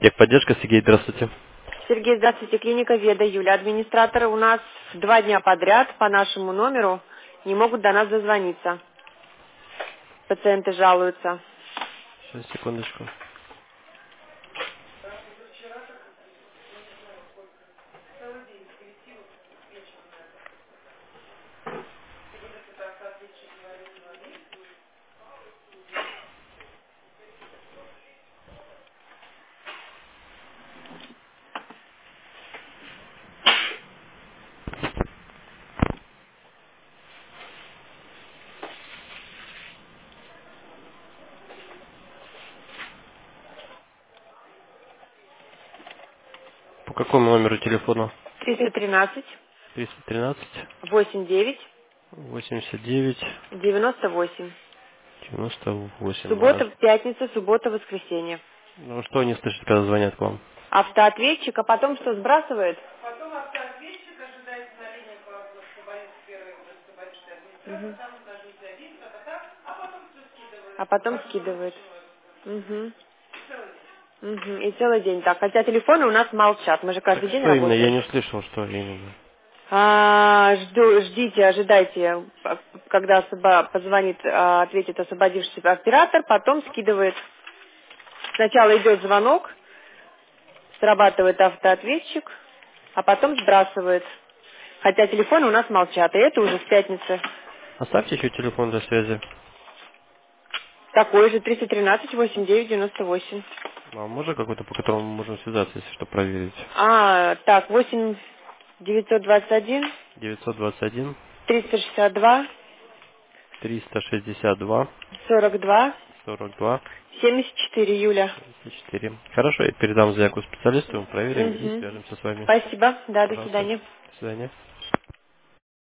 Техподдержка, Сергей, здравствуйте. Сергей, здравствуйте. Клиника Веда, Юля. Администраторы у нас 2 дня подряд по нашему номеру не могут до нас дозвониться. Пациенты жалуются. Сейчас, секундочку. По какому номеру телефона? 313 313 89 89 98. 98. Суббота, пятница, суббота, воскресенье. Ну, что они слышат, когда звонят к вам? Автоответчик, а потом что сбрасывает? Мгм. А потом скидывает. Мгм. Мгм. И целый день так. Хотя телефоны у нас молчат. Мы же Так каждый день что именно? Я работаем. не услышал, что именно. Ждите, ожидайте, когда позвонит, ответит освободившийся оператор, потом скидывает. Сначала идет звонок, срабатывает автоответчик, а потом сбрасывает. Хотя телефоны у нас молчат, и это уже с пятницы. Оставьте еще телефон для связи. Такой же 313 89 98. А можно какой-то, по которому мы можем связаться, если что, проверить? Так, 8 921 921 362 362 42 42 74, Юля. 74. Хорошо, я передам заявку специалисту, мы проверим и Мгм. свяжемся с вами. Спасибо, да, до Пожалуйста. свидания. До свидания.